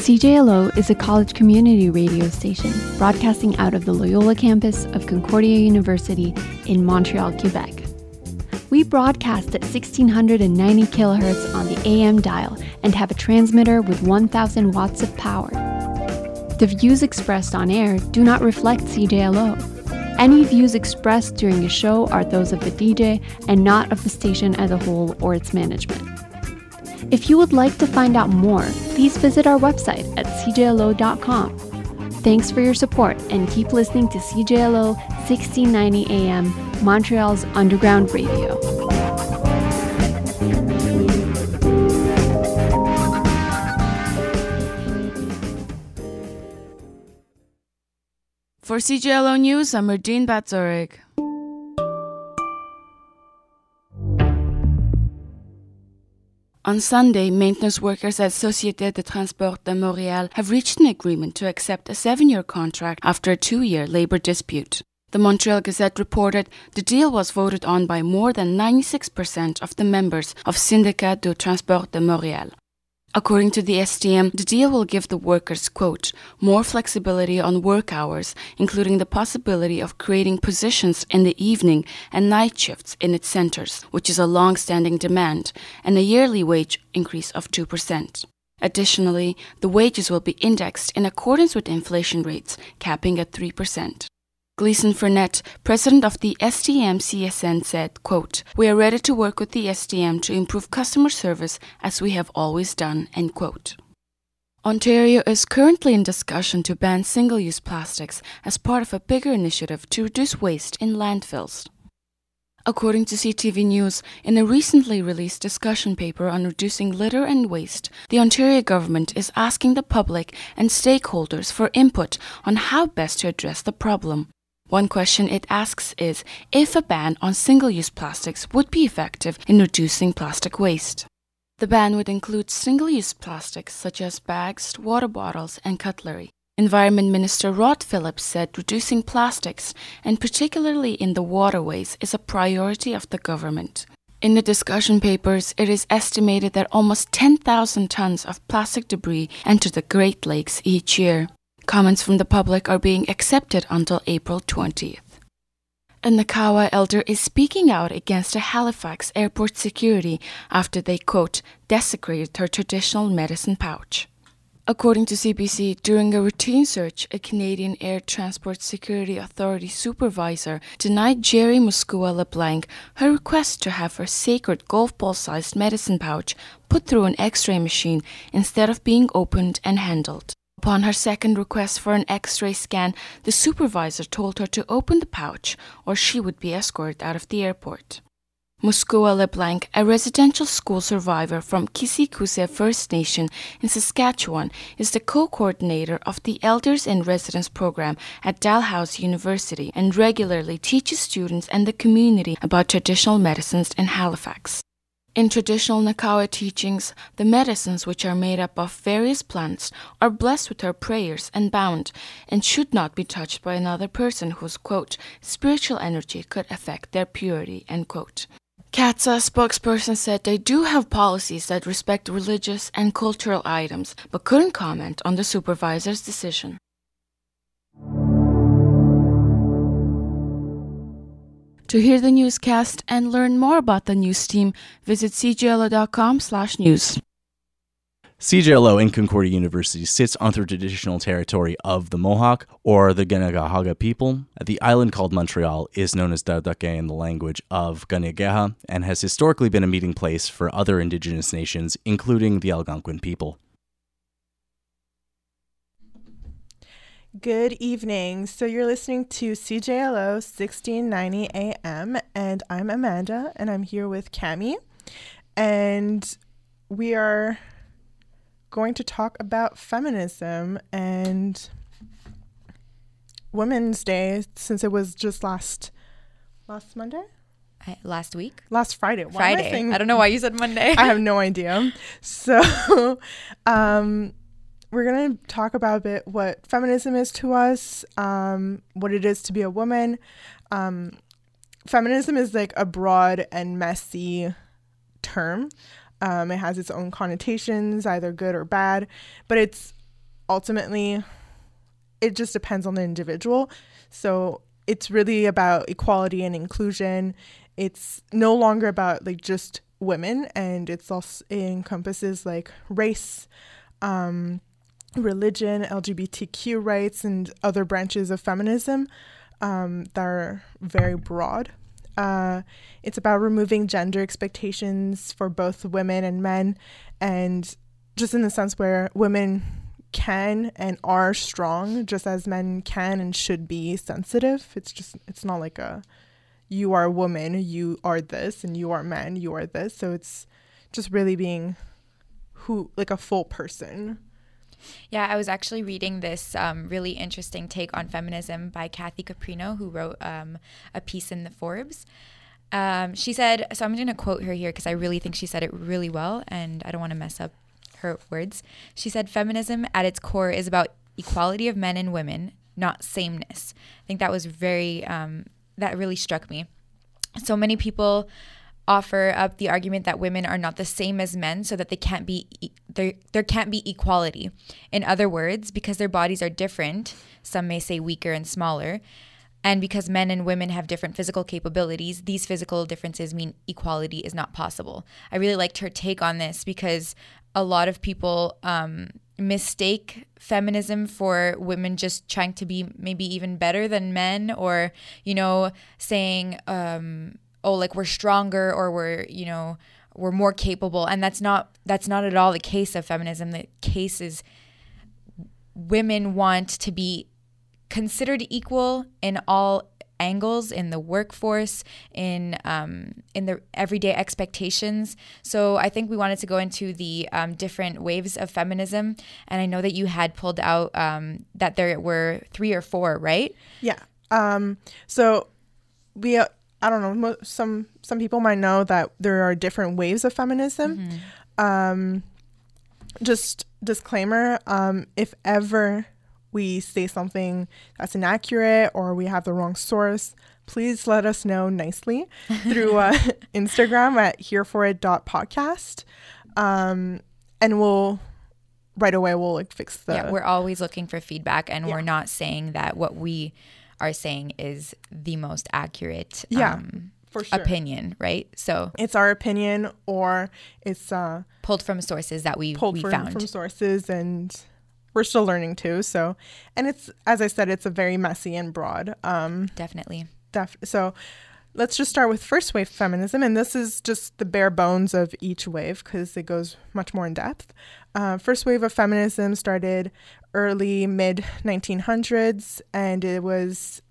CJLO is a college community radio station broadcasting out of the Loyola campus of Concordia University in Montreal, Quebec. We broadcast at 1690 kilohertz on the AM dial and have a transmitter with 1,000 watts of power. The views expressed on air do not reflect CJLO. Any views expressed during a show are those of the DJ and not of the station as a whole or its management. If you would like to find out more, please visit our website at cjlo.com. Thanks for your support and keep listening to CJLO 1690 AM, Montreal's underground radio. For CJLO News, I'm Erdine Batzorig. On Sunday, maintenance workers at Société de Transport de Montréal have reached an agreement to accept a 7-year contract after a 2-year labor dispute. The Montreal Gazette reported the deal was voted on by more than 96% of the members of Syndicat de Transport de Montréal. According to the STM, the deal will give the workers, quote, more flexibility on work hours, including the possibility of creating positions in the evening and night shifts in its centers, which is a long-standing demand, and a yearly wage increase of 2%. Additionally, the wages will be indexed in accordance with inflation rates, capping at 3%. Gleason Frenette, president of the STM-CSN, said, quote, we are ready to work with the STM to improve customer service as we have always done, end quote. Ontario is currently in discussion to ban single-use plastics as part of a bigger initiative to reduce waste in landfills. According to CTV News, in a recently released discussion paper on reducing litter and waste, the Ontario government is asking the public and stakeholders for input on how best to address the problem. One question it asks is if a ban on single-use plastics would be effective in reducing plastic waste. The ban would include single-use plastics such as bags, water bottles, and cutlery. Environment Minister Rod Phillips said reducing plastics, and particularly in the waterways, is a priority of the government. In the discussion papers, it is estimated that almost 10,000 tons of plastic debris enter the Great Lakes each year. Comments from the public are being accepted until April 20th. A Nakawa elder is speaking out against a Halifax airport security after they, quote, desecrated her traditional medicine pouch. According to CBC, during a routine search, a Canadian Air Transport Security Authority supervisor denied Jerry Muskua LeBlanc her request to have her sacred golf ball-sized medicine pouch put through an X-ray machine instead of being opened and handled. Upon her second request for an X-ray scan, the supervisor told her to open the pouch or she would be escorted out of the airport. Muskua LeBlanc, a residential school survivor from Kisi-Kuse First Nation in Saskatchewan, is the co-coordinator of the Elders in Residence program at Dalhousie University and regularly teaches students and the community about traditional medicines in Halifax. In traditional Nakawa teachings, the medicines, which are made up of various plants, are blessed with her prayers and bound, and should not be touched by another person whose, quote, spiritual energy could affect their purity, end quote. CATSA spokesperson said they do have policies that respect religious and cultural items, but couldn't comment on the supervisor's decision. To hear the newscast and learn more about the news team, visit cjlo.com/news. CJLO in Concordia University sits on the traditional territory of the Mohawk, or the Kanien'kehá:ka people. The island called Montreal is known as Dardake in the language of Kanien'kehá:ka and has historically been a meeting place for other indigenous nations, including the Algonquin people. Good evening. So you're listening to CJLO 1690 AM, and I'm Amanda, and I'm here with Cami, and we are going to talk about feminism and Women's Day, since it was just last Monday? Last week? Last Friday. Friday. I don't know why you said Monday. I have no idea. So, we're going to talk about a bit what feminism is to us, what it is to be a woman. Feminism is like a broad and messy term. It has its own connotations, either good or bad, but it's ultimately, it just depends on the individual. So it's really about equality and inclusion. It's no longer about like just women, and it encompasses like race, religion, LGBTQ rights, and other branches of feminism that are very broad. It's about removing gender expectations for both women and men, and just in the sense where women can and are strong just as men can and should be sensitive. It's not like you are a woman, you are this, and you are man, you are this. So it's just really being like a full person. Yeah, I was actually reading this really interesting take on feminism by Kathy Caprino, who wrote a piece in the Forbes. She said, so I'm going to quote her here because I really think she said it really well, and I don't want to mess up her words. She said, feminism at its core is about equality of men and women, not sameness. I think that was that really struck me. So many people offer up the argument that women are not the same as men, so that they can't be there can't be equality. In other words, because their bodies are different, some may say weaker and smaller, and because men and women have different physical capabilities, these physical differences mean equality is not possible. I really liked her take on this because a lot of people mistake feminism for women just trying to be maybe even better than men, or, saying, oh, like we're stronger, or we're more capable. And that's not at all the case of feminism. The case is women want to be considered equal in all angles, in the workforce, in the everyday expectations. So I think we wanted to go into the different waves of feminism. And I know that you had pulled out that there were 3 or 4, right? Yeah. So we, I don't know, some people might know that there are different waves of feminism. Mm-hmm. Just disclaimer, if ever we say something that's inaccurate or we have the wrong source, please let us know nicely through Instagram at hereforit.podcast. And we'll fix the... Yeah, we're always looking for feedback, and we're not saying that what we are saying is the most accurate for sure. opinion, right? So it's our opinion, or it's pulled from sources that we found. From sources, and we're still learning too. So, and it's, as I said, it's a very messy and broad. Definitely. So let's just start with first wave feminism. And this is just the bare bones of each wave because it goes much more in depth. First wave of feminism started early, mid 1900s. And it was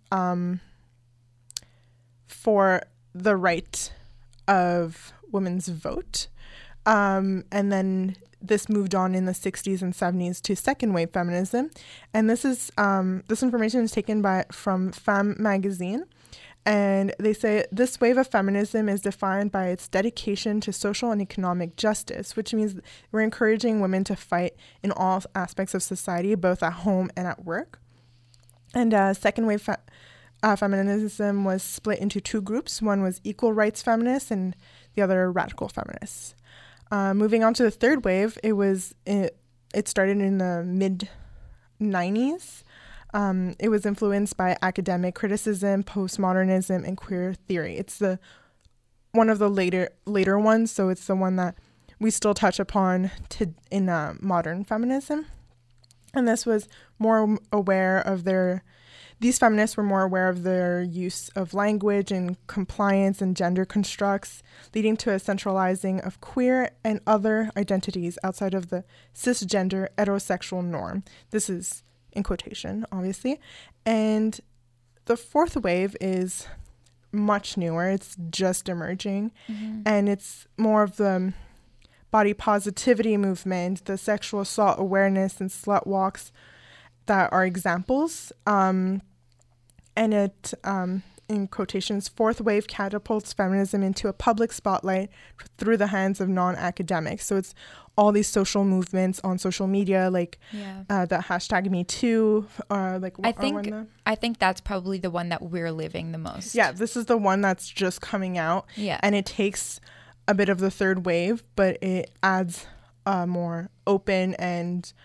for the right of women's vote. And then this moved on in the 60s and 70s to second wave feminism. And this is this information is taken from Femme magazine. And they say this wave of feminism is defined by its dedication to social and economic justice, which means we're encouraging women to fight in all aspects of society, both at home and at work. And second wave feminism was split into 2 groups. One was equal rights feminists and the other radical feminists. Moving on to the third wave, it started in the mid-90s. It was influenced by academic criticism, postmodernism, and queer theory. It's one of the later ones, so it's the one that we still touch upon in modern feminism. And this was more aware of these feminists were more aware of their use of language and compliance and gender constructs, leading to a centralizing of queer and other identities outside of the cisgender heterosexual norm. This is in quotation, obviously. And the fourth wave is much newer. It's just emerging. Mm-hmm. And it's more of the body positivity movement, the sexual assault awareness and slut walks that are examples. And it, in quotations, fourth wave catapults feminism into a public spotlight through the hands of non-academics. So it's all these social movements on social media, like the hashtag Me Too. I think that's probably the one that we're living the most. Yeah, this is the one that's just coming out. Yeah. And it takes a bit of the third wave, but it adds a more open and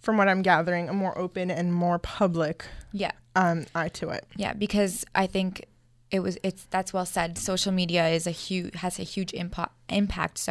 from what I'm gathering, a more open and more public eye to it. Yeah, because I think that's well said. Social media has a huge impact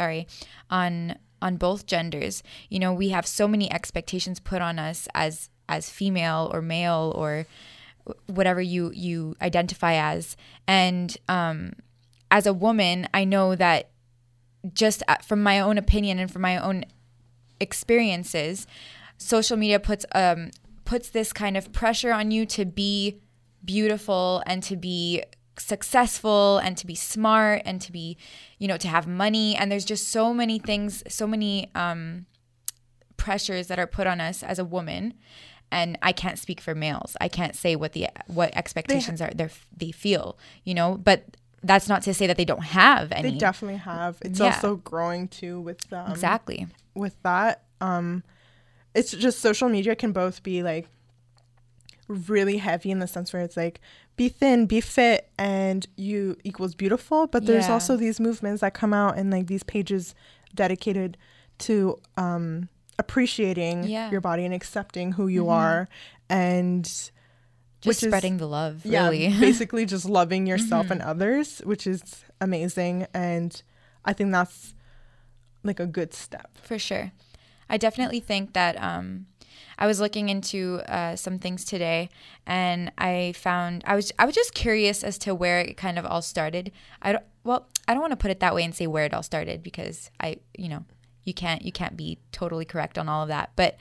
on both genders. You know, we have so many expectations put on us as female or male or whatever you identify as. And as a woman, I know that just from my own opinion and from my own experiences, social media puts this kind of pressure on you to be beautiful and to be successful and to be smart and to be, you know, to have money. And there's just so many things, so many pressures that are put on us as a woman. And I can't speak for males. I can't say what expectations they feel, you know, but that's not to say that they don't have any. They definitely have. It's also growing too with exactly with that. It's just social media can both be like really heavy in the sense where it's like be thin, be fit, and you equals beautiful. But there's also these movements that come out and like these pages dedicated to appreciating your body and accepting who you are, and just spreading the love, really. Yeah, basically just loving yourself and others, which is amazing. And I think that's like a good step. For sure. I definitely think that I was looking into some things today, and I found I was just curious as to where it kind of all started. I don't want to put it that way and say where it all started, because you can't be totally correct on all of that. But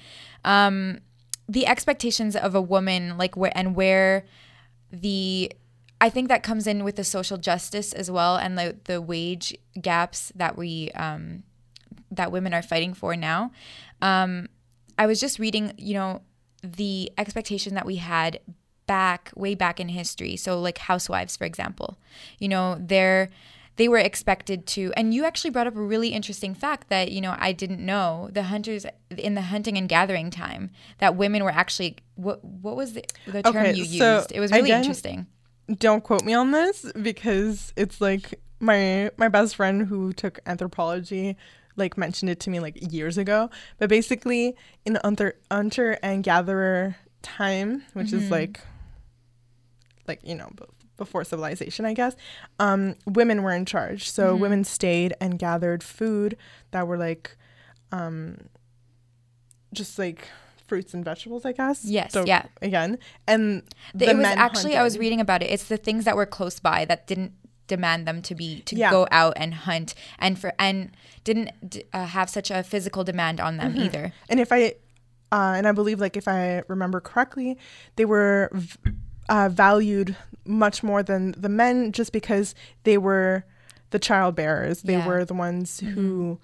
the expectations of a woman, like where I think that comes in with the social justice as well, and the wage gaps that that women are fighting for now. I was just reading, you know, the expectation that we had way back in history. So like housewives, for example, you know, they were expected to, and you actually brought up a really interesting fact that, you know, I didn't know. The hunters in the hunting and gathering time, that women were actually, what was the term you used? It was really interesting. Don't quote me on this, because it's like my best friend who took anthropology like mentioned it to me like years ago. But basically in the hunter and gatherer time, which is like you know, before civilization, I guess, women were in charge. So women stayed and gathered food that were like just like fruits and vegetables, I guess. Yes. So, yeah. Again, and it was actually hunted. I was reading about it. It's the things that were close by that didn't demand them to go out and hunt, and didn't have such a physical demand on them either. And I believe, like, if I remember correctly, they were valued much more than the men, just because they were the child bearers. They were the ones who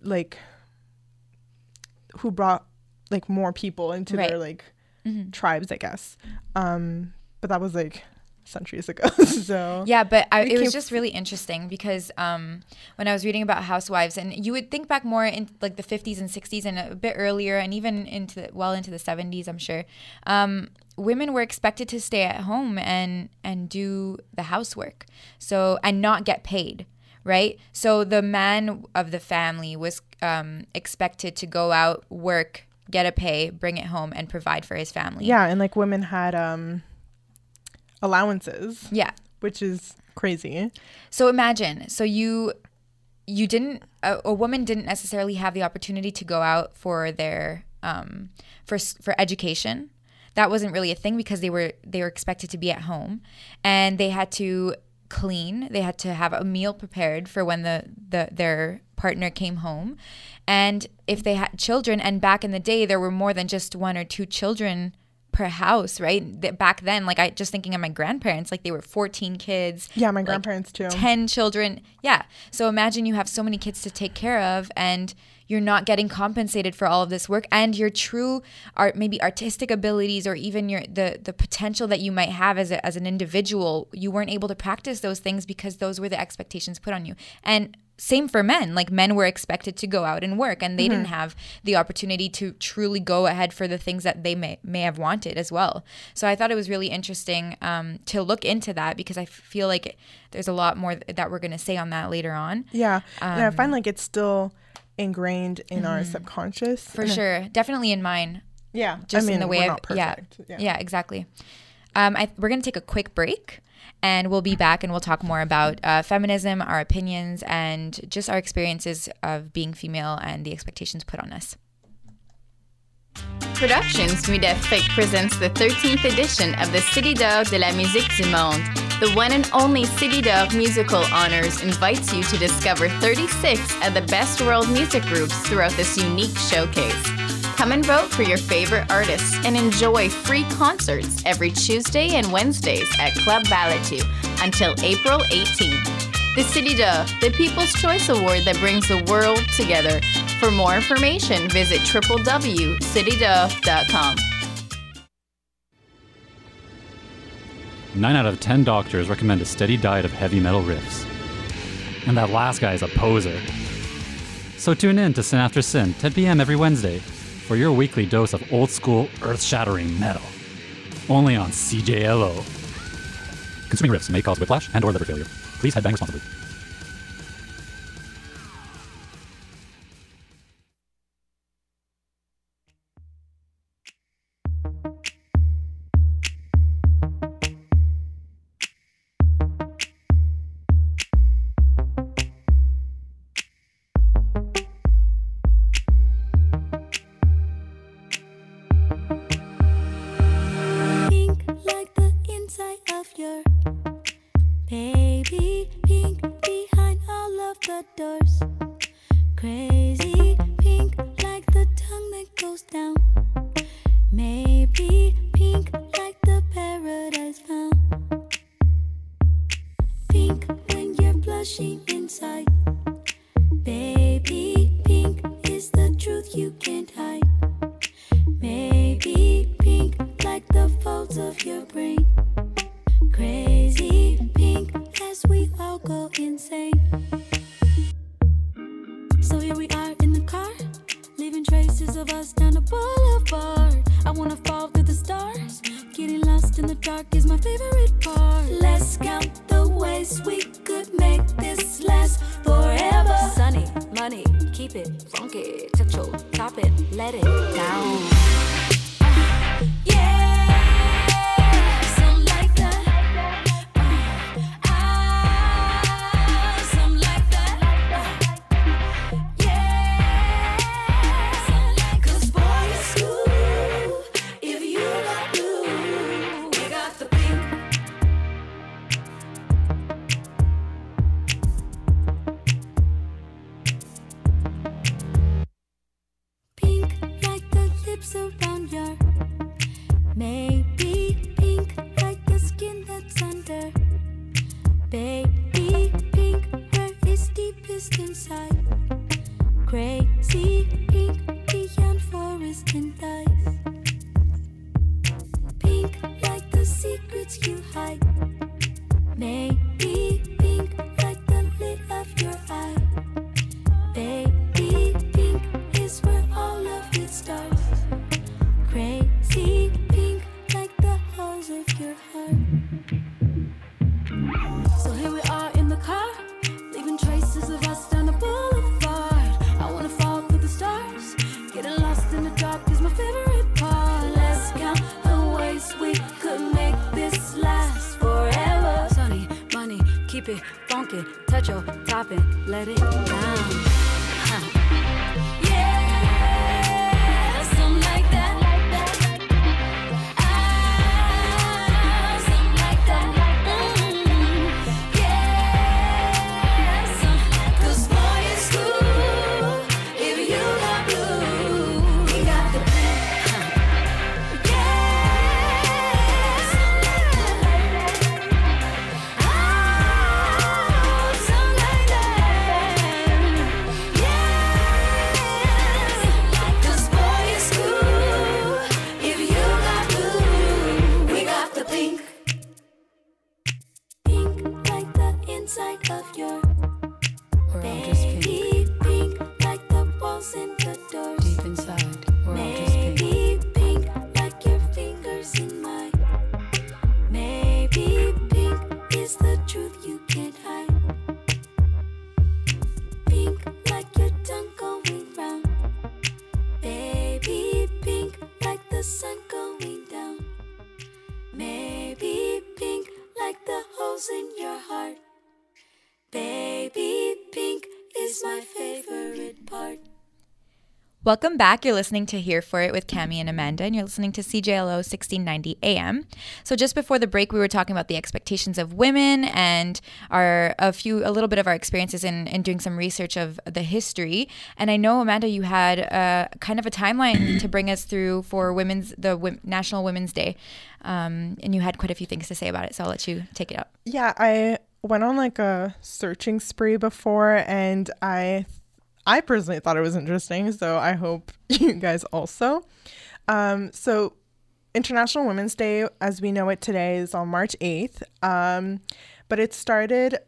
brought like more people into their like tribes, I guess. But that was like centuries ago. So yeah, but it was just really interesting, because when I was reading about housewives, and you would think back more in like the 50s and 60s and a bit earlier, and even into the 70s, I'm sure, women were expected to stay at home and do the housework, so, and not get paid, right? So the man of the family was expected to go out, work, get a pay, bring it home, and provide for his family. Yeah, and like women had allowances. Yeah. Which is crazy. So imagine, so you didn't, a woman didn't necessarily have the opportunity to go out for their, for education. That wasn't really a thing, because they were expected to be at home, and they had to clean. They had to have a meal prepared for when their partner came home. And if they had children, and back in the day, there were more than just 1 or 2 children per house, right? Back then, like, I just thinking of my grandparents, like, they were 14 kids. Yeah, my grandparents too. 10 children. Yeah. So imagine you have so many kids to take care of, and you're not getting compensated for all of this work, and your true maybe artistic abilities, or even the potential that you might have as an individual, you weren't able to practice those things because those were the expectations put on you. And same for men. Like, men were expected to go out and work, and they didn't have the opportunity to truly go ahead for the things that they may have wanted as well. So I thought it was really interesting to look into that, because I feel like there's a lot more that we're going to say on that later on. Yeah. And I find like it's still ingrained in our subconscious. For sure. Definitely in mine. Yeah. Just in the way we're of not perfect. Yeah, exactly. We're going to take a quick break, and we'll be back and we'll talk more about feminism, our opinions, and just our experiences of being female and the expectations put on us. Productions Mudafrique presents the 13th edition of the Cité d'Or de la Musique du Monde. The one and only Cité d'Or Musical Honors invites you to discover 36 of the best world music groups throughout this unique showcase. Come and vote for your favorite artists and enjoy free concerts every Tuesday and Wednesdays at Club Balatou until April 18th. The Cité d'Or, the People's Choice Award that brings the world together. For more information, visit www.citydor.com. 9 out of 10 doctors recommend a steady diet of heavy metal riffs. And that last guy is a poser. So tune in to Sin After Sin, 10 p.m. every Wednesday, for your weekly dose of old school, earth-shattering metal. Only on CJLO. Consuming riffs may cause whiplash and/or liver failure. Please headbang responsibly. the sun going down. Maybe pink like the holes in your heart. Baby pink is my favorite part. Welcome back. You're listening to Here For It with Cami and Amanda, and you're listening to CJLO 1690 AM. So just before the break, we were talking about the expectations of women and a little bit of our experiences in doing some research of the history. And I know, Amanda, you had kind of a timeline to bring us through for National Women's Day, and you had quite a few things to say about it. So I'll let you take it up. Yeah, I went on like a searching spree before, and I personally thought it was interesting, so I hope you guys also. So International Women's Day, as we know it today, is on March 8th, but it started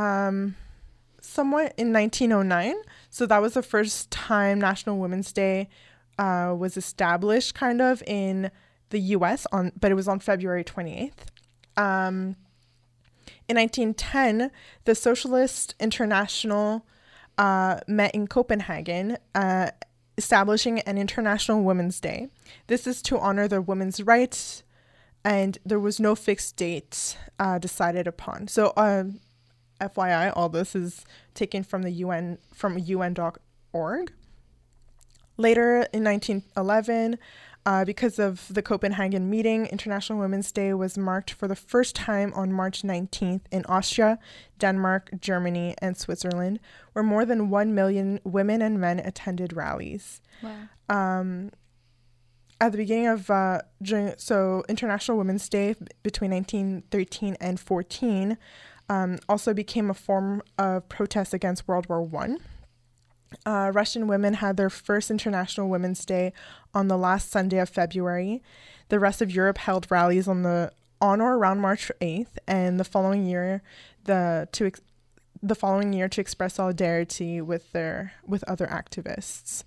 somewhat in 1909. So that was the first time National Women's Day was established kind of in the U.S., but it was on February 28th. In 1910, the Socialist International met in Copenhagen, establishing an International Women's Day. This is to honor the women's rights, and there was no fixed date decided upon. So, FYI, all this is taken from the UN, from UN.org. Later in 1911, because of the Copenhagen meeting, International Women's Day was marked for the first time on March 19th in Austria, Denmark, Germany, and Switzerland, where more than 1 million women and men attended rallies. Wow. At the beginning of International Women's Day between 1913 and 14 also became a form of protest against World War I. Russian women had their first International Women's Day on the last Sunday of February. The rest of Europe held rallies on or around March 8th, and the following year to express solidarity with other activists.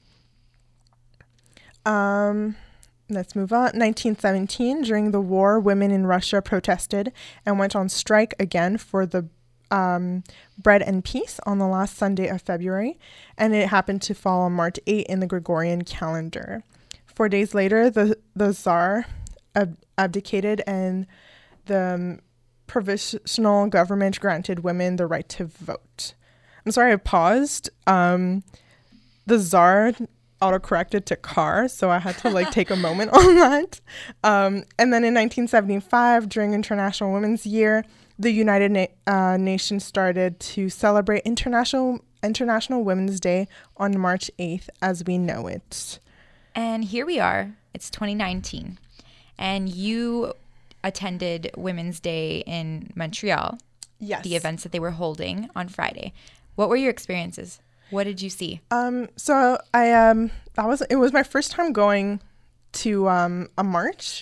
Let's move on. 1917, during the war, women in Russia protested and went on strike again for the Bread and Peace on the last Sunday of February, and it happened to fall on March 8 in the Gregorian calendar. 4 days later, the Tsar abdicated, and the provisional government granted women the right to vote. I'm sorry, I paused. The Tsar autocorrected to car, so I had to take a moment on that. And then in 1975, during International Women's Year, the United Nations started to celebrate International Women's Day on March 8th as we know it. And here we are. It's 2019. And you attended Women's Day in Montreal. Yes. The events that they were holding on Friday. What were your experiences? What did you see? So it was my first time going to a march.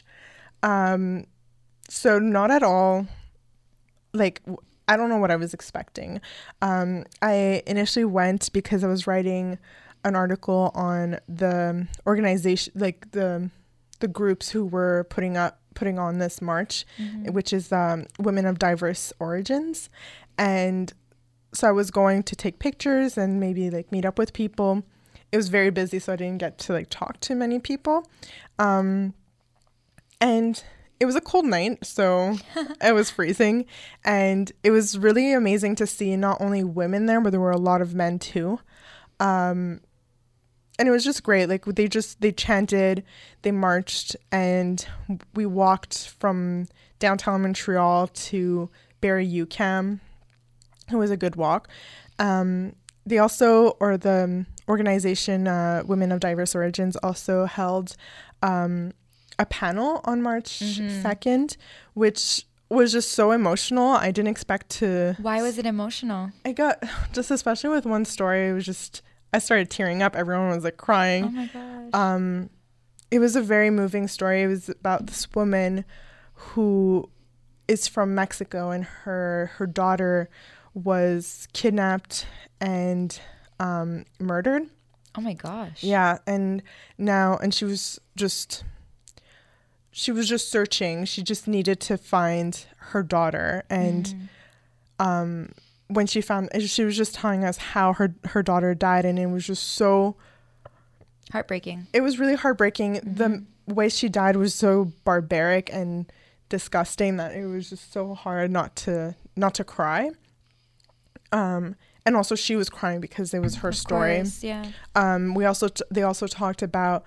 So not at all I don't know what I was expecting. I initially went because I was writing an article on the organization, the groups who were putting on this march, which is Women of Diverse Origins. And so I was going to take pictures and maybe meet up with people. It was very busy, so I didn't get to talk to many people. And it was a cold night, so it was freezing. And it was really amazing to see not only women there, but there were a lot of men too. And it was just great. They chanted, they marched, and we walked from downtown Montreal to Barrie-UQAM. It was a good walk. They also, or the organization Women of Diverse Origins, also held a panel on March 2nd, which was just so emotional. I didn't expect to. Why was it emotional? I got, just especially with one story, it was just, I started tearing up. Everyone was crying. Oh my gosh. It was a very moving story. It was about this woman who is from Mexico, and her daughter was kidnapped and murdered. Oh my gosh. Yeah, and she was just searching. She just needed to find her daughter, and when she found, she was just telling us how her daughter died, and it was just so heartbreaking. It was really heartbreaking. way she died was so barbaric and disgusting that it was just so hard not to cry. And also she was crying because it was her story. Course, yeah. They also talked about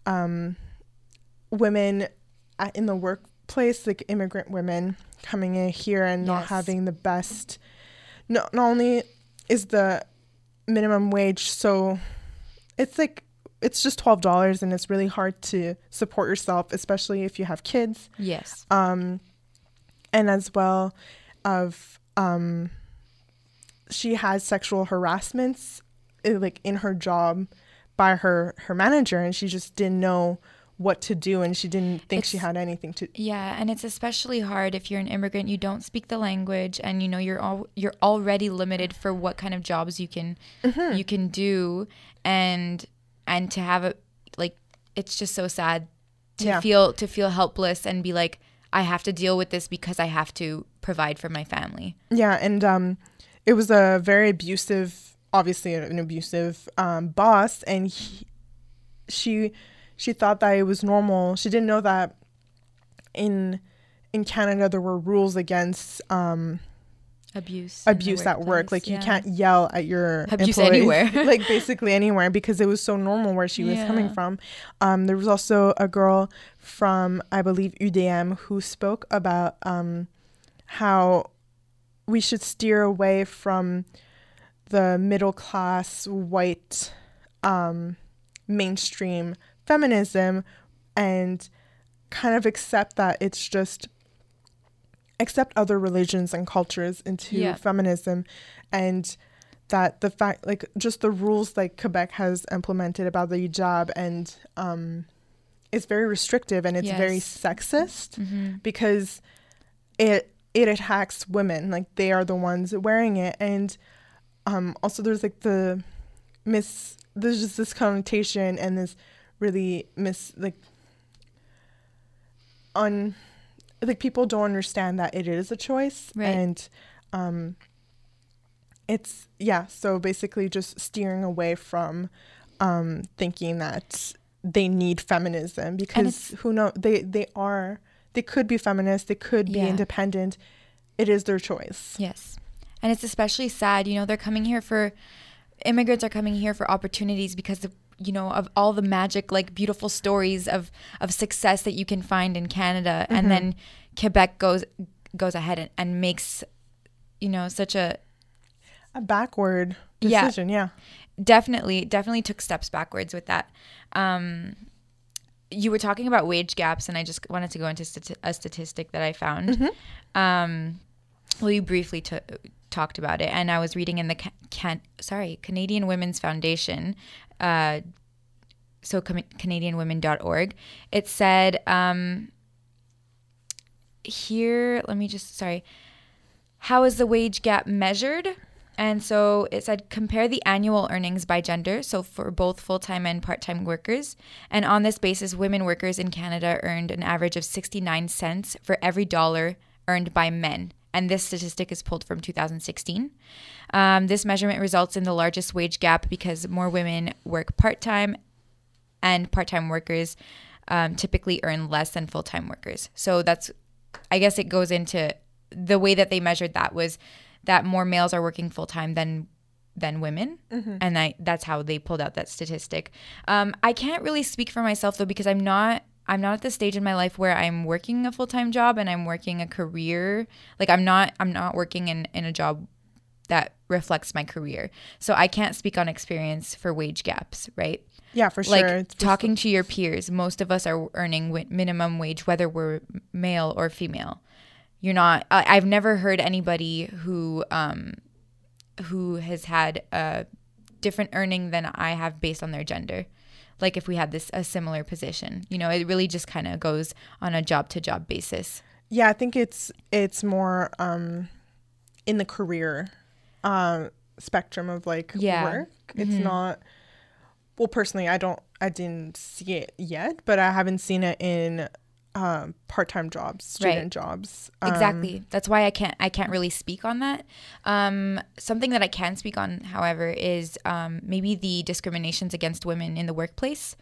women in the workplace, like immigrant women coming in here and not having the best. Not only is the minimum wage so, it's like, it's just $12 and it's really hard to support yourself, especially if you have kids. Yes. And as well of she had sexual harassments like in her job by her manager, and she just didn't know what to do, and she didn't think she had anything to. Yeah, and it's especially hard if you're an immigrant, you don't speak the language, and you know you're already limited for what kind of jobs you can do, and to have it, like, it's just so sad to feel helpless and be like, I have to deal with this because I have to provide for my family. Yeah, and it was a very abusive, obviously an abusive boss, and she thought that it was normal. She didn't know that in Canada there were rules against abuse at work. Like, you can't yell at your abuse employees, anywhere. like basically anywhere, because it was so normal where she was coming from. There was also a girl from, I believe, UDM who spoke about how we should steer away from the middle class white mainstream feminism and kind of accept that it's just accept other religions and cultures into feminism, and that the fact, like, just the rules like Quebec has implemented about the hijab, and it's very restrictive and it's very sexist because it attacks women, like they are the ones wearing it. And also there's like there's just this connotation and this really people don't understand that it is a choice. Right. And it's so basically just steering away from thinking that they need feminism, because who knows, they could be feminist, they could be independent. It is their choice. Yes. And it's especially sad, you know, immigrants are coming here for opportunities because of, you know, of all the magic, like, beautiful stories of success that you can find in Canada. And then Quebec goes ahead and makes, you know, such a backward decision. Yeah. Definitely took steps backwards with that. You were talking about wage gaps, and I just wanted to go into a statistic that I found. Well, you briefly talked about it, and I was reading in the Canadian Women's Foundation, so canadianwomen.org. It said here, how is the wage gap measured? And so it said, compare the annual earnings by gender, so for both full-time and part-time workers. And on this basis, women workers in Canada earned an average of 69 cents for every dollar earned by men. And this statistic is pulled from 2016. This measurement results in the largest wage gap because more women work part-time, and part-time workers typically earn less than full-time workers. So I guess it goes into the way that they measured that was that more males are working full-time than women. And that's how they pulled out that statistic. I can't really speak for myself, though, because I'm not at the stage in my life where I'm working a full-time job and I'm working a career. Like, I'm not working in a job that reflects my career. So I can't speak on experience for wage gaps, right? Yeah, for sure. Like, talking to your peers, most of us are earning minimum wage, whether we're male or female. You're not. I've never heard anybody who has had a different earning than I have based on their gender. Like, if we had a similar position, you know, it really just kind of goes on a job to job basis. Yeah, I think it's more in the career spectrum of work. It's not. Well, personally, I didn't see it yet, but I haven't seen it in part-time jobs, student jobs. Exactly. That's why I can't really speak on that. Something that I can speak on, however, is maybe the discriminations against women in the workplace.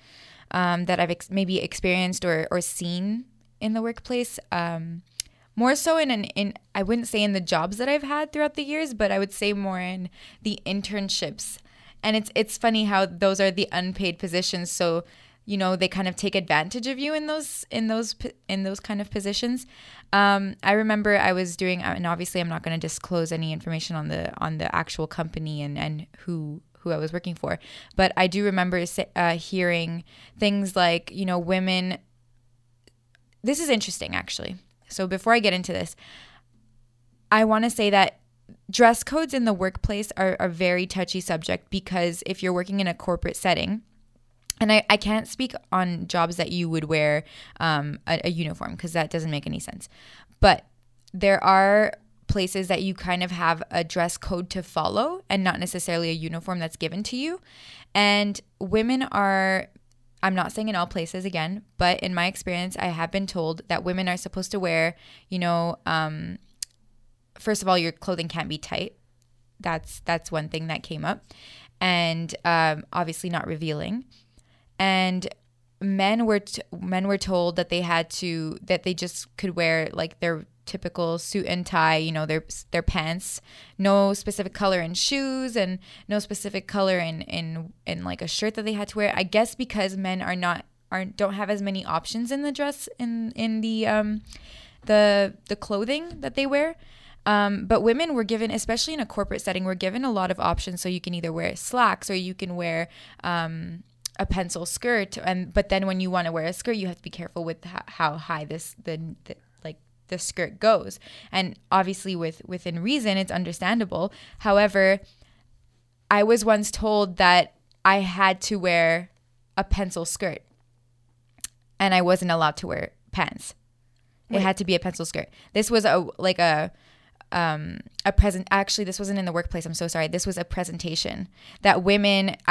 that I've maybe experienced or seen in the workplace. More so in I wouldn't say in the jobs that I've had throughout the years, but I would say more in the internships. And it's funny how those are the unpaid positions. So, they kind of take advantage of you in those kind of positions. I remember I was doing, and obviously I'm not going to disclose any information on the actual company and who I was working for, but I do remember hearing things like, women. This is interesting, actually. So before I get into this, I want to say that dress codes in the workplace are a very touchy subject, because if you're working in a corporate setting, and I can't speak on jobs that you would wear a uniform, because that doesn't make any sense. But there are places that you kind of have a dress code to follow and not necessarily a uniform that's given to you. And women are, I'm not saying in all places again, but in my experience, I have been told that women are supposed to wear, first of all, your clothing can't be tight. That's one thing that came up. And obviously not revealing. And men were told that they just could wear like their typical suit and tie, their pants, no specific color in shoes, and no specific color in like a shirt that they had to wear. I guess because men don't have as many options in the dress in the clothing that they wear. But women were given, especially in a corporate setting, were given a lot of options. So you can either wear slacks or you can wear a pencil skirt, but then when you want to wear a skirt, you have to be careful with how high the skirt goes. And obviously within reason, it's understandable. However, I was once told that I had to wear a pencil skirt and I wasn't allowed to wear pants. It had to be a pencil skirt. This was a present. Actually, this wasn't in the workplace. I'm so sorry. This was a presentation that women. I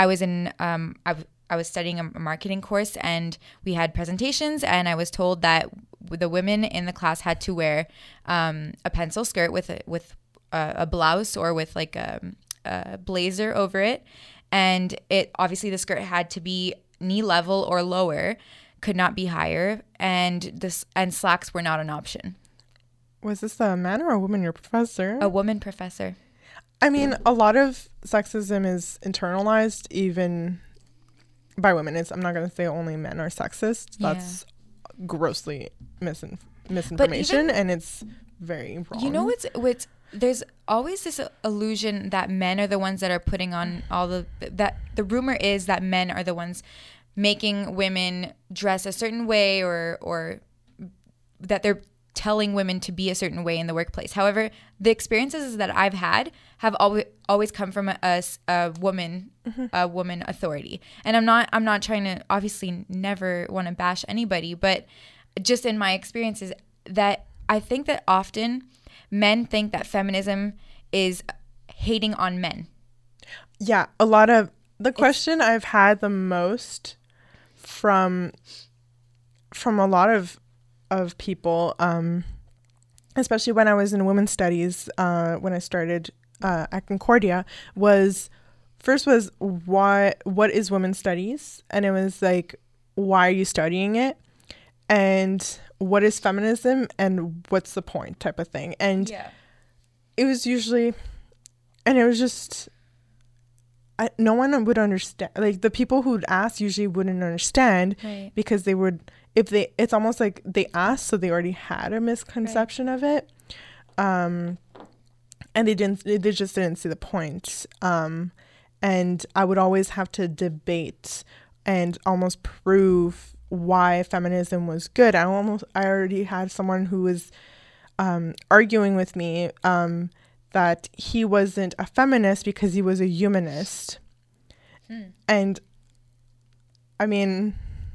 was studying a marketing course, and we had presentations, and I was told that the women in the class had to wear a pencil skirt with a blouse or with like a blazer over it, and it obviously the skirt had to be knee level or lower, could not be higher, and slacks were not an option. Was this a man or a woman, your professor? A woman professor. I mean, a lot of sexism is internalized even by women. I'm not going to say only men are sexist. That's grossly misinformation, and it's very wrong. What's there's always this illusion that men are the ones that are putting on that the rumor is that men are the ones making women dress a certain way or that they're telling women to be a certain way in the workplace. However, the experiences that I've had have always come from a woman, a woman authority. And I'm not trying to, obviously never want to bash anybody, but just in my experiences, that I think that often men think that feminism is hating on men. Yeah, a lot of the question I've had the most from a lot of people, especially when I was in women's studies, when I started at Concordia, was what is women's studies? And it was like, why are you studying it? And what is feminism? And what's the point, type of thing. And it was usually, and it was just, no one would understand. Like the people who'd ask usually wouldn't understand, right? Because they would, it's almost like they asked, so they already had a misconception of it. And they just didn't see the point. And I would always have to debate and almost prove why feminism was good. I already had someone who was arguing with me that he wasn't a feminist because he was a humanist. And I mean,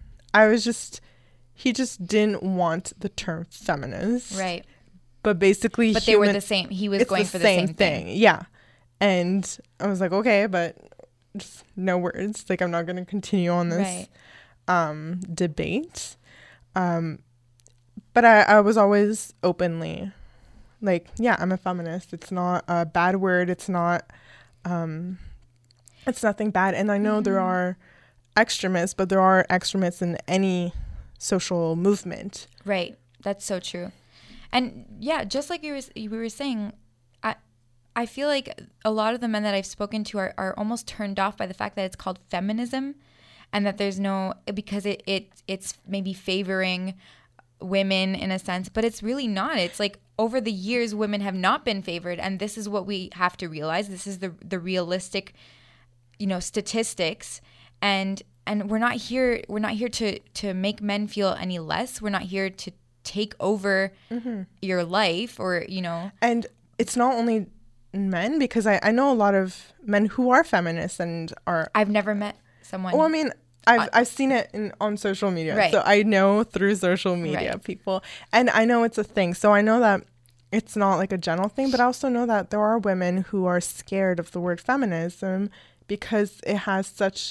he just didn't want the term feminist. Right. But basically, they were the same. He was going for the same thing. Yeah. And I was like, okay, but just no words. Like, I'm not going to continue on this debate. But I was always openly like, yeah, I'm a feminist. It's not a bad word. It's not, it's nothing bad. And I know there are extremists, but there are extremists in any social movement. Right. That's so true. And yeah, just like you were saying, I feel like a lot of the men that I've spoken to are almost turned off by the fact that it's called feminism, and that there's no, because it's maybe favoring women in a sense, but it's really not. It's like over the years, women have not been favored, and this is what we have to realize. This is the realistic, statistics, and we're not here to make men feel any less. We're not here to take over your life, or And it's not only men, because I know a lot of men who are feminists and are. I've never met someone. Well, I mean, I've seen it on social media, right. So I know through social media people, and I know it's a thing. So I know that it's not like a general thing, but I also know that there are women who are scared of the word feminism because it has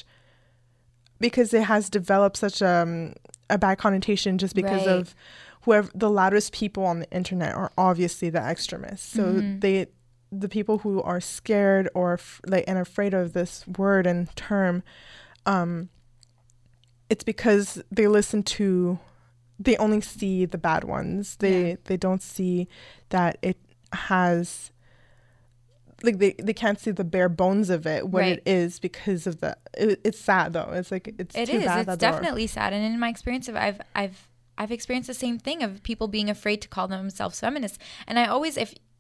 developed such a bad connotation, just because of whoever the loudest people on the internet are obviously the extremists. So the people who are scared or and afraid of this word and term, it's because they only see the bad ones. They don't see that it has, like, they can't see the bare bones of it, what it is, because of it's sad though. It's like, it's definitely sad. And in my experience I've experienced the same thing of people being afraid to call themselves feminists. And I always,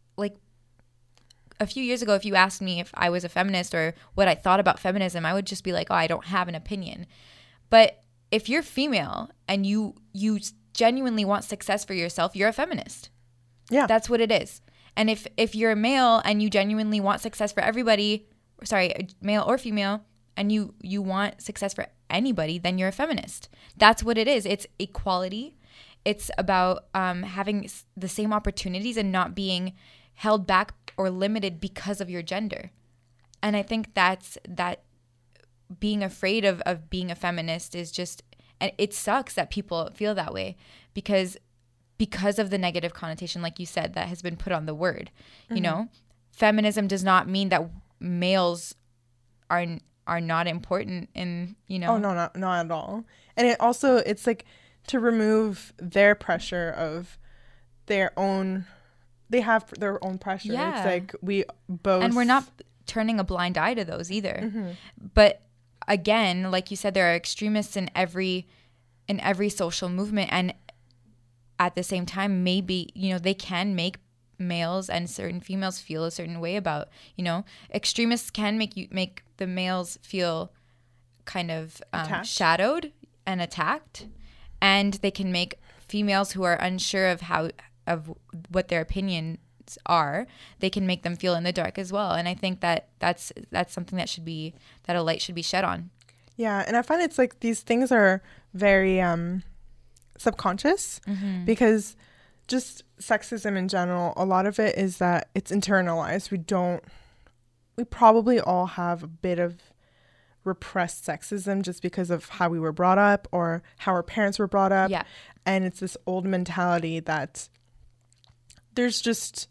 a few years ago, if you asked me if I was a feminist or what I thought about feminism, I would just be like, oh, I don't have an opinion. But if you're female and you genuinely want success for yourself, you're a feminist. Yeah. That's what it is. And if you're a male and you genuinely want success for everybody, male or female, and you want success for anybody, then you're a feminist. That's what it is. It's equality. It's about having the same opportunities and not being held back or limited because of your gender. And I think that being afraid of being a feminist is just, and it sucks that people feel that way because of the negative connotation, like you said, that has been put on the word. Feminism does not mean that males are not important in, Oh, no, not at all. And it's like to remove their pressure of their own. They have their own pressure. Yeah. It's like we both. And we're not turning a blind eye to those either. But again, like you said, there are extremists in every social movement. And at the same time, maybe, they can make males and certain females feel a certain way about, extremists can make the males feel kind of shadowed and attacked. And they can make females who are unsure of what their opinions are, they can make them feel in the dark as well. And I think that's something that a light should be shed on. Yeah, and I find it's like these things are very subconscious, because just sexism in general, a lot of it is that it's internalized. We probably all have a bit of repressed sexism just because of how we were brought up or how our parents were brought up. Yeah. And it's this old mentality that there's just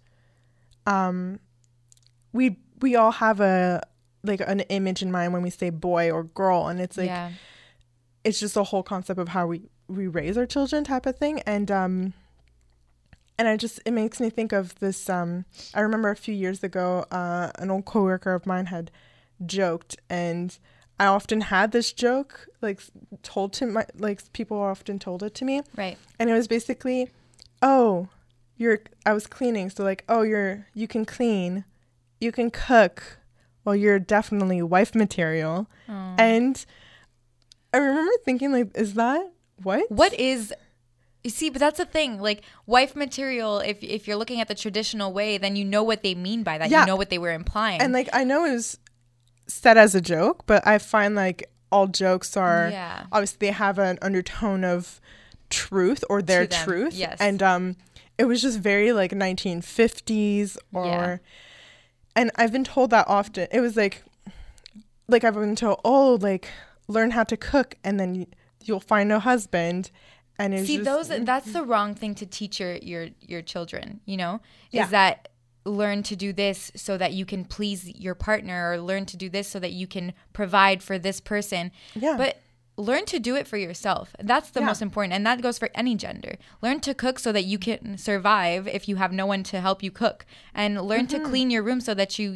we all have an image in mind when we say boy or girl, and it's like it's just a whole concept of how we raise our children type of thing. And it makes me think of this. I remember a few years ago, an old coworker of mine had joked, and I often had this joke told to people often told it to me. Right. And it was basically, I was cleaning, so you can clean, you can cook, well, you're definitely wife material. Aww. And I remember thinking, is that what is? You see, but that's the thing. Wife material, if you're looking at the traditional way, then you know what they mean by that. Yeah. You know what they were implying. And I know it was said as a joke, but I find all jokes are obviously they have an undertone of truth or their truth. Yes. And it was just very 1950s and I've been told that often. It was like I've been told, learn how to cook and then you'll find a husband. And it's that's the wrong thing to teach your children, is that learn to do this so that you can please your partner, or learn to do this so that you can provide for this person. Yeah. But learn to do it for yourself. That's the most important. And that goes for any gender. Learn to cook so that you can survive if you have no one to help you cook. And learn to clean your room so that you're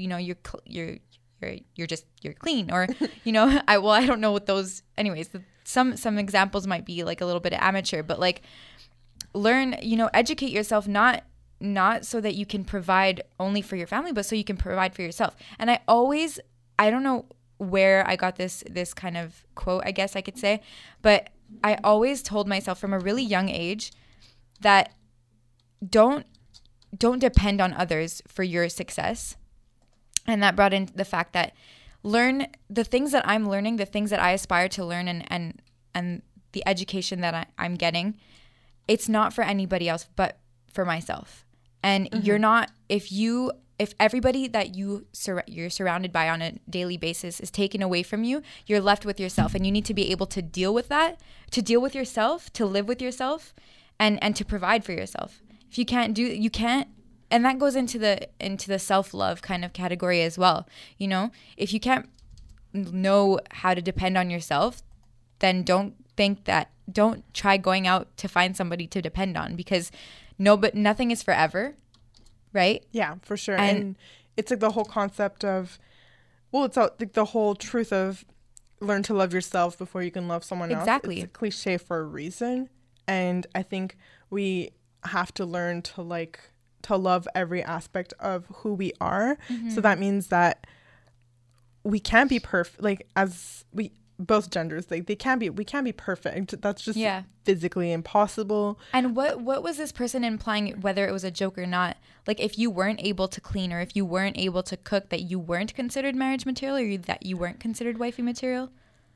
clean. Or, I don't know what those, anyways, some examples might be like a little bit amateur, but like learn, educate yourself, not so that you can provide only for your family, but so you can provide for yourself. And I don't know where I got this kind of quote, I guess I could say, but I always told myself from a really young age that don't depend on others for your success. And that brought in the fact that learn the things that I'm learning, the things that I aspire to learn, and the education that I'm getting, it's not for anybody else but for myself. And you're not, if everybody that you're surrounded by on a daily basis is taken away from you, you're left with yourself, and you need to be able to deal with that, to deal with yourself, to live with yourself, and to provide for yourself. If you can't you can't, and that goes into the self-love kind of category as well. If you can't know how to depend on yourself, then don't try going out to find somebody to depend on, because nothing is forever. Right? Yeah, for sure. And it's like the whole concept of, it's like the whole truth of learn to love yourself before you can love someone else. Exactly. It's a cliche for a reason. And I think we have to learn to love every aspect of who we are. So that means that we can't be perfect, both genders, we can't be perfect. That's just physically impossible. And what was this person implying, whether it was a joke or not? Like, if you weren't able to clean, or if you weren't able to cook, that you weren't considered marriage material, or that you weren't considered wifey material?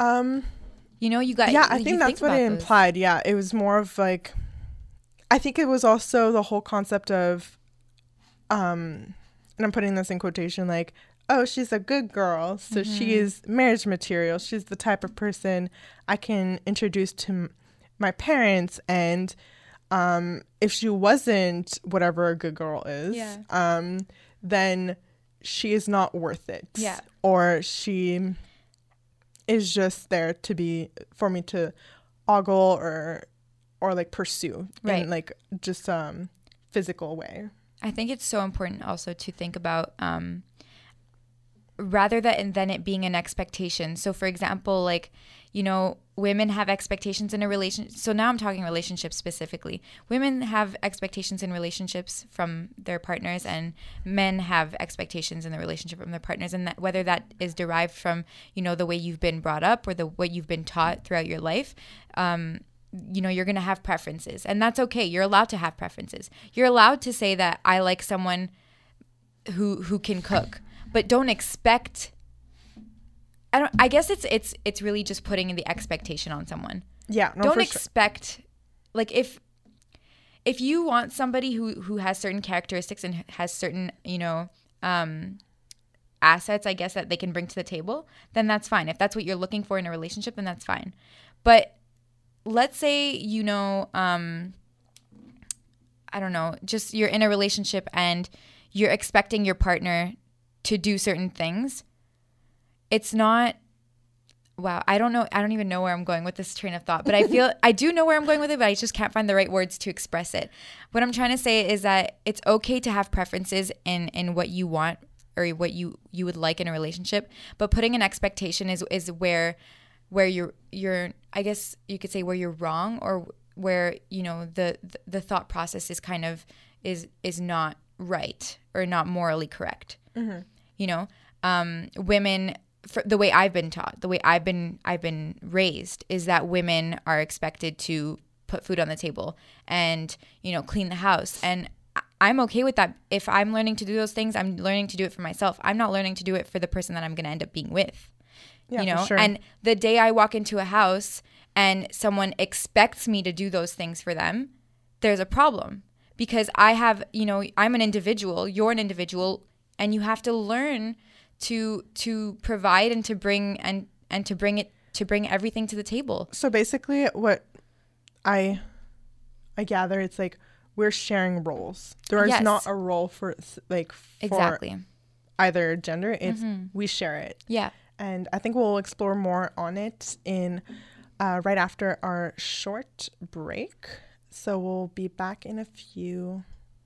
You got. Yeah, I think that's what it implied. Yeah, it was more of like, I think it was also the whole concept of, and I'm putting this in quotation, like, oh, she's a good girl, so she is marriage material. She's the type of person I can introduce to my parents, and if she wasn't whatever a good girl is, then she is not worth it. Yeah. Or she is just there for me to ogle or like pursue in like just physical way. I think it's so important also to think about rather than it being an expectation. So for example, like, women have expectations in a relationship. So now I'm talking relationships specifically. Women have expectations in relationships from their partners, and men have expectations in the relationship from their partners. And that, whether that is derived from, the way you've been brought up, or what you've been taught throughout your life, you're going to have preferences, and that's okay. You're allowed to have preferences. You're allowed to say that I like someone who can cook. But don't expect. I guess it's really just putting the expectation on someone. Yeah. No, don't expect, like, if you want somebody who has certain characteristics and has certain assets, I guess, that they can bring to the table, then that's fine. If that's what you're looking for in a relationship, then that's fine. But let's say I don't know, just you're in a relationship and you're expecting your partner to do certain things. It's not, wow, I don't know. I don't even know where I'm going with this train of thought, but I feel I do know where I'm going with it, but I just can't find the right words to express it. What I'm trying to say is that it's okay to have preferences in what you want or what you would like in a relationship, but putting an expectation is where you're I guess you could say where you're wrong, or where, the thought process is kind of is not right or not morally correct. Women, the way I've been taught, the way I've been raised, is that women are expected to put food on the table and, clean the house. And I'm okay with that. If I'm learning to do those things, I'm learning to do it for myself. I'm not learning to do it for the person that I'm going to end up being with. Yeah, for sure. And the day I walk into a house and someone expects me to do those things for them, there's a problem, because I have, I'm an individual, you're an individual, and you have to learn to provide and to bring and to bring everything to the table. So basically what I gather, it's like we're sharing roles. There is Yes. not a role for Exactly. either gender. It's we share it. Yeah. And I think we'll explore more on it in right after our short break. So we'll be back in a few.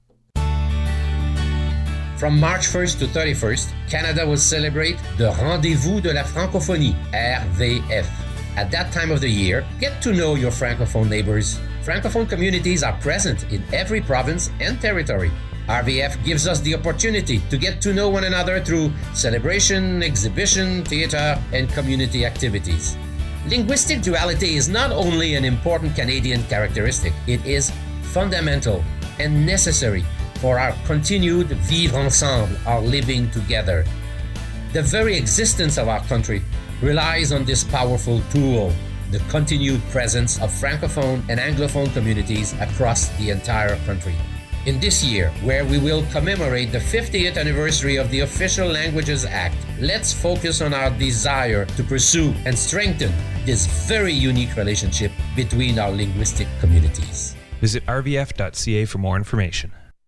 From March 1st to 31st, Canada will celebrate the Rendez-vous de la Francophonie, RVF. At that time of the year, get to know your Francophone neighbors. Francophone communities are present in every province and territory. RVF gives us the opportunity to get to know one another through celebration, exhibition, theater, and community activities. Linguistic duality is not only an important Canadian characteristic, it is fundamental and necessary for our continued vivre ensemble, our living together. The very existence of our country relies on this powerful tool, the continued presence of Francophone and Anglophone communities across the entire country. In this year, where we will commemorate the 50th anniversary of the Official Languages Act, let's focus on our desire to pursue and strengthen this very unique relationship between our linguistic communities. Visit rvf.ca for more information.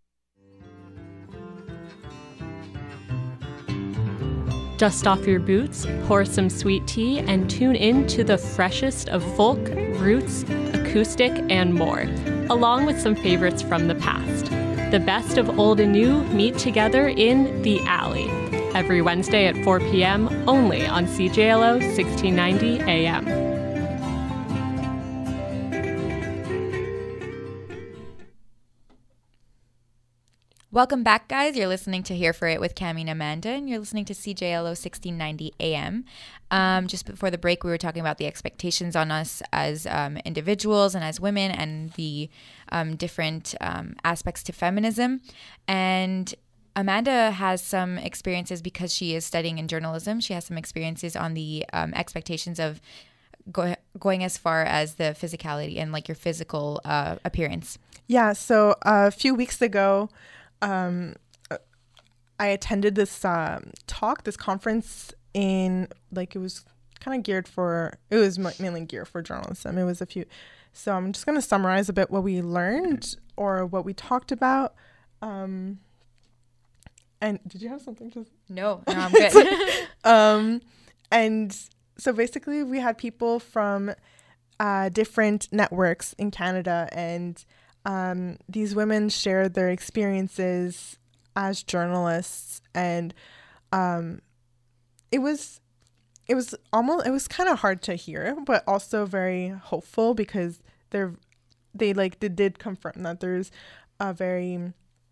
Dust off your boots, pour some sweet tea, and tune in to the freshest of folk, roots, acoustic, and more, along with some favorites from the past. The best of old and new meet together in The Alley, every Wednesday at 4 p.m. only on CJLO 1690 AM. Welcome back, guys. You're listening to Here for It with Cami and Amanda, and you're listening to CJLO 1690 AM. Just before the break, we were talking about the expectations on us as individuals and as women, and the different aspects to feminism. And Amanda has some experiences because she is studying in journalism. She has some experiences on the expectations of going as far as the physicality and like your physical appearance. Yeah. So a few weeks ago, I attended this this conference in, like, it was kind of geared for, it was mainly geared for journalism. It was a few, so I'm just going to summarize a bit what we learned or what we talked about. And did you have something to? No, I'm good. And so basically we had people from different networks in Canada, and these women shared their experiences as journalists, and it was kind of hard to hear, but also very hopeful, because they did confirm that there's a very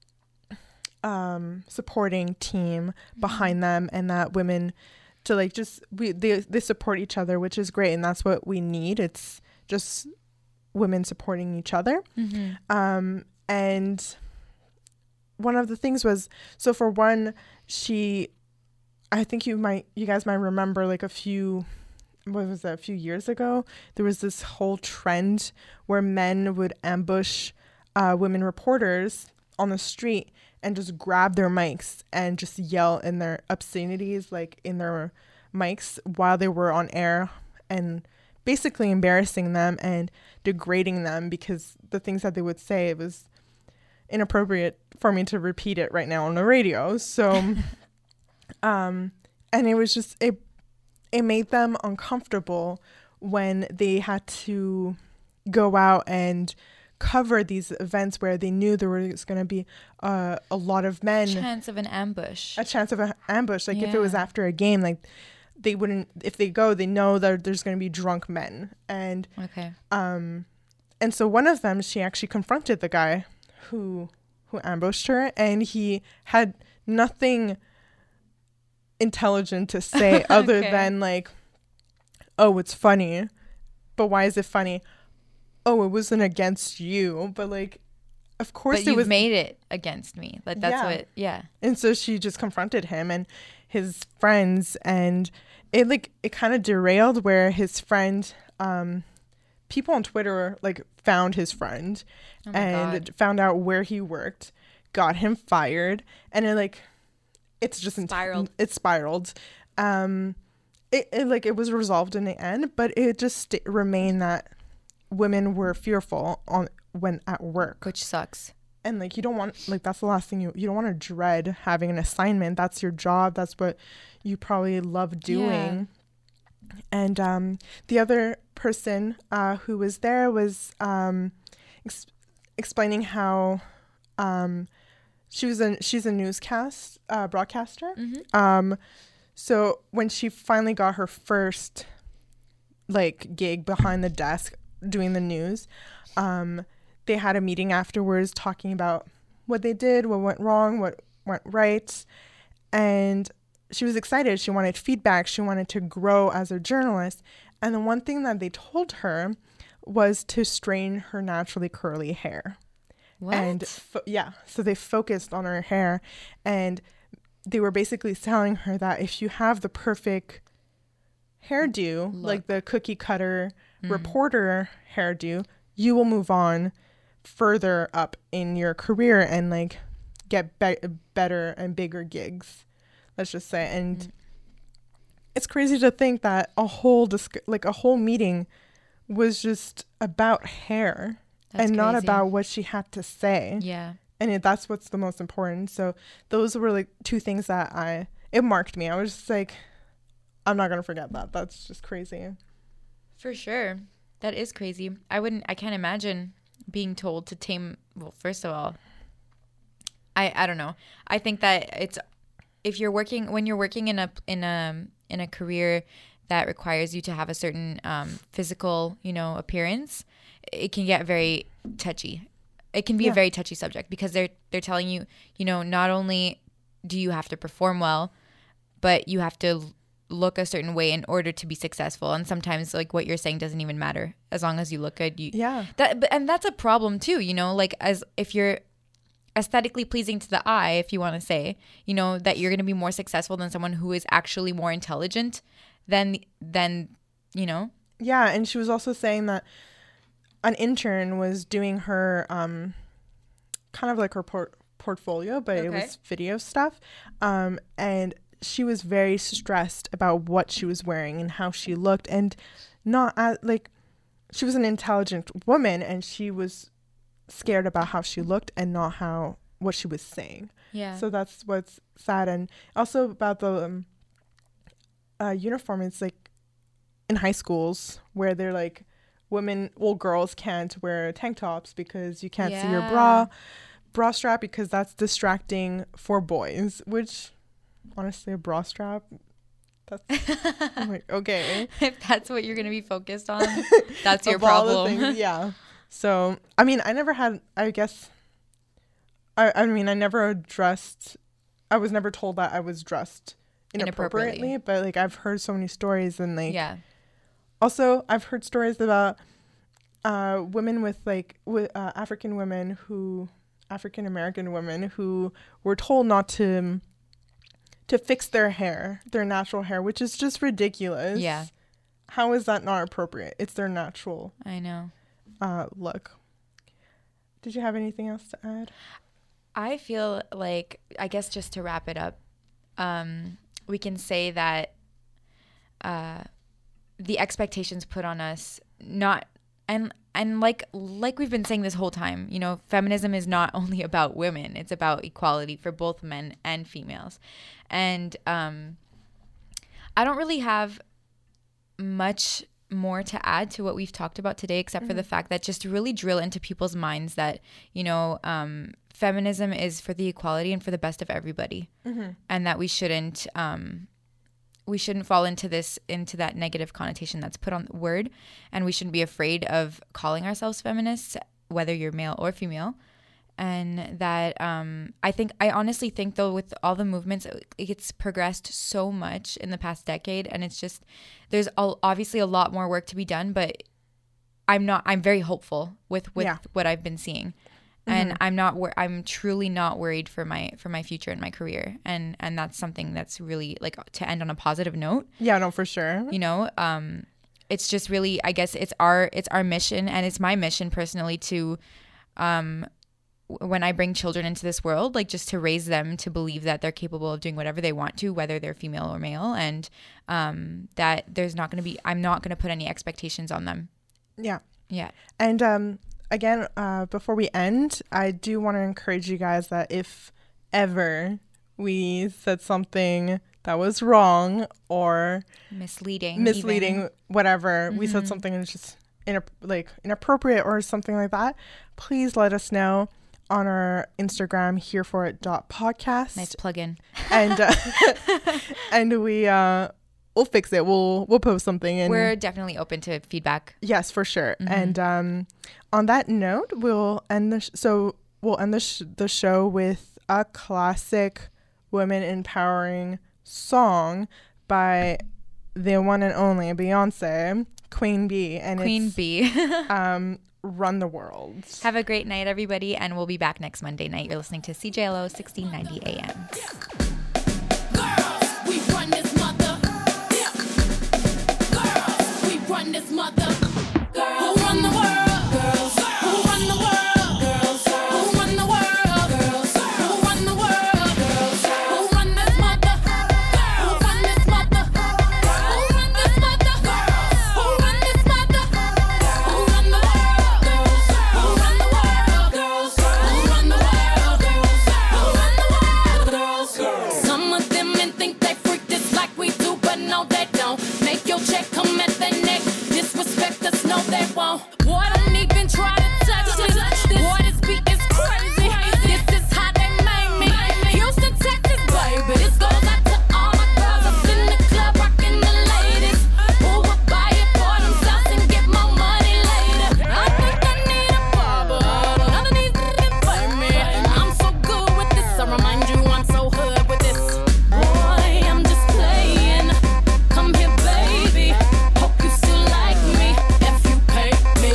supporting team behind them, and that women to they support each other, which is great, and that's what we need. It's just women supporting each other. And one of the things was, so for one, I think you guys might remember, like a few years ago, there was this whole trend where men would ambush women reporters on the street and just grab their mics and just yell in their obscenities, like in their mics while they were on air, and basically embarrassing them and degrading them, because the things that they would say, it was inappropriate for me to repeat it right now on the radio. So, and it was just, it made them uncomfortable when they had to go out and cover these events where they knew there was going to be a lot of men. A chance of an ambush. Like if it was after a game, like, they wouldn't, if they go, they know that there's going to be drunk men. And and so one of them, she actually confronted the guy who ambushed her, and he had nothing intelligent to say other than like, oh, it's funny, but why is it funny? Oh, it wasn't against you, but like, of course but it was. But you made it against me. Like, that's what, yeah. And so she just confronted him and his friends, and it kind of derailed, where his friend, people on Twitter like found his friend and found out where he worked, got him fired, and it spiraled. It spiraled. It was resolved in the end, but it just remained that women were fearful when at work, which sucks. and like you don't want, like, that's the last thing you don't want to dread having an assignment. That's your job. That's what you probably love doing. And the other person who was there was explaining how she's a newscast broadcaster. So when she finally got her first like gig behind the desk doing the news, they had a meeting afterwards talking about what they did, what went wrong, what went right, and she was excited. She wanted feedback. She wanted to grow as a journalist. And the one thing that they told her was to straighten her naturally curly hair. What? And so they focused on her hair, and they were basically telling her that if you have the perfect hairdo, like the cookie cutter reporter hairdo, you will move on further up in your career and like get better and bigger gigs, let's just say. And it's crazy to think that a whole meeting was just about hair. That's and not about what she had to say. Yeah. And that's what's the most important. So those were like two things that it marked me. I was just like, I'm not going to forget that. That's just crazy. For sure. That is crazy. I can't imagine being told to tame. Well, first of all, I don't know. I think that when you're working in a career that requires you to have a certain physical, appearance, it can get very touchy. It can be a very touchy subject because they're telling you, not only do you have to perform well, but you have to look a certain way in order to be successful. And sometimes like what you're saying doesn't even matter as long as you look good. And that's a problem too, like as if you're aesthetically pleasing to the eye, if you want to say, that you're going to be more successful than someone who is actually more intelligent than. Yeah. And she was also saying that an intern was doing her kind of like her portfolio, but it was video stuff. And she was very stressed about what she was wearing and how she looked, and not she was an intelligent woman and she was scared about how she looked and not what she was saying. Yeah. So that's what's sad. And also about the uniform, it's like in high schools where they're like, girls can't wear tank tops because you can't see your bra strap because that's distracting for boys, which honestly, a bra strap, that's I'm like, okay. If that's what you're going to be focused on, that's your problem. Things, yeah. So, I mean, I never had, I guess, I was never told that I was dressed inappropriately, but like I've heard so many stories and like, also I've heard stories about women with African American women who were told not to fix their hair, their natural hair, which is just ridiculous. Yeah. How is that not appropriate? It's their natural look. Did you have anything else to add? I feel like, I guess just to wrap it up, we can say that the expectations put on us, and like we've been saying this whole time, feminism is not only about women, it's about equality for both men and females. And I don't really have much more to add to what we've talked about today, except for the fact that just to really drill into people's minds that, feminism is for the equality and for the best of everybody. And that we shouldn't fall into that negative connotation that's put on the word, and we shouldn't be afraid of calling ourselves feminists, whether you're male or female. And that I honestly think though, with all the movements, it's progressed so much in the past decade, and it's just, there's obviously a lot more work to be done, but I'm very hopeful with what I've been seeing. And I'm truly not worried for my future and my career, and that's something that's really, like, to end on a positive note. Yeah, no, for sure. It's just really, I guess it's our mission, and it's my mission personally to, when I bring children into this world, like, just to raise them to believe that they're capable of doing whatever they want to, whether they're female or male, and that I'm not going to put any expectations on them. Yeah. Yeah. And again, before we end, I do want to encourage you guys that if ever we said something that was wrong or misleading, even. Whatever, we said something that's just inappropriate or something like that, please let us know on our Instagram, hereforit.podcast. Nice plug-in. And and we'll fix it. We'll post something. And we're definitely open to feedback. Yes, for sure. And on that note, we'll end the show with a classic women empowering song by the one and only Beyonce, Queen Bee, and Queen Bee. Run the World. Have a great night, everybody, and we'll be back next Monday night. You're listening to CJLO 1690 AM. Girls, we run this mother. Girls, we run this mother. Girls, who run the world? Girls, who run the world? Girls, who run the world? Girls, who run the world? Girls, who run this mother? Who run this mother? Who run this mother? Who run this mother? Who run the world? Girls, who run the world? Girls, who run the world? Girls, who run the world? Girls. Some of them men think they freak this like we do, but no they don't. Make your check come at their neck. Disrespect us, no they won't. Boy, don't even try to touch this. Boy, this beat is crazy. This is how they made me. Houston, Texas, baby. This goes out to all my girls up in the club, rocking the ladies. Who will buy it for themselves and get more money later? I think I need a barber. None of these niggas play me. I'm so good with this. I remind you I'm so hood with this. Boy, I'm just playing. Come here, baby. Hope you still like me if you pay me.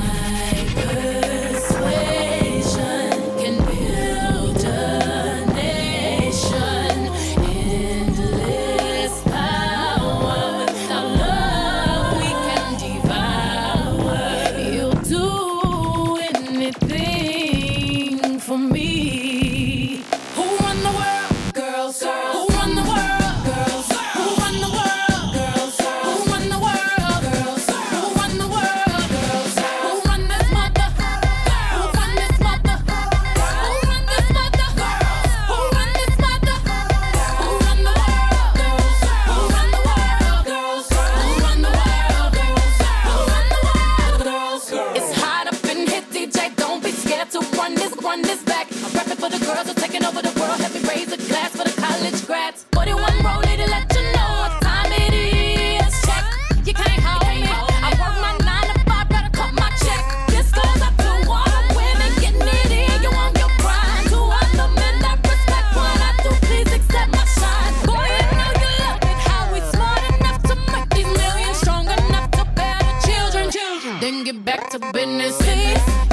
Persuasion can build a nation. Endless power. Without love, we can devour. You'll do anything for me. Who run the world? Girls. Who run the world? Girls. Who run the world? Girls. Who run the world? Girls. Who run the world? Girls. Who run this mother? Who run this mother? Who run this mother? Who run this mother? Who run the world? Girls. Who run the world? Girls. Who run the world? Girls. Who run the world? Girls. It's hot up in here, DJ. Don't be scared to run this back. I'm rapping for the girls who are taking over the world. Help me raise a glass for the college grads. 41 rollie to let you know what time it is. Check, you can't hold me. I work my 9 to 5, gotta cut my check. This goes up to all the women getting it in. You want your pride. To all the men that respect what I do, please accept my shine. Boy, you know you love it. How we smart enough to make these millions, strong enough to bear the children. Then get back to business. See?